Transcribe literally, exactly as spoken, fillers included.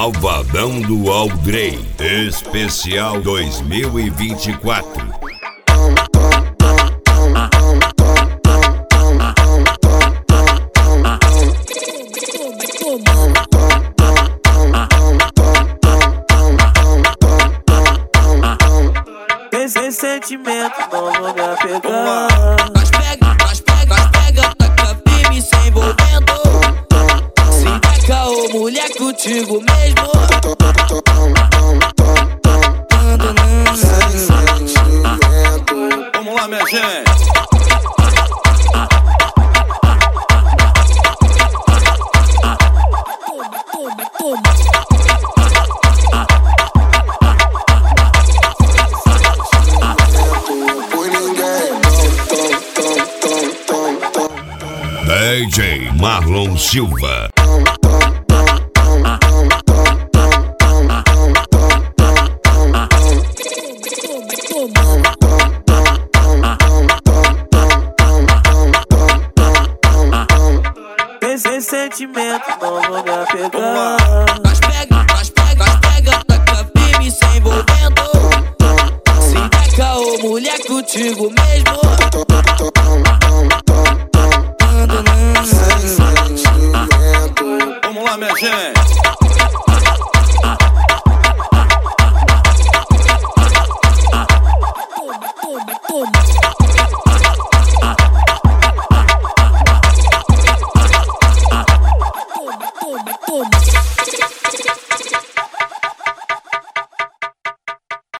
Malvadão do Aldrey, especial dois mil e vinte e quatro. Esse sentimento não vou me apegar. Mas pega, mas pega, mas pega, taca firme se envolvendo. Se der caô, mulher contigo mesmo. Vamos lá, minha gente. D J Marlon Silva. Esse sentimento não vou me apegar. Mas pega, mas pega, mas pega, taca firme se envolvendo. Se der caô, mulher contigo mesmo. Vamos lá, minha gente.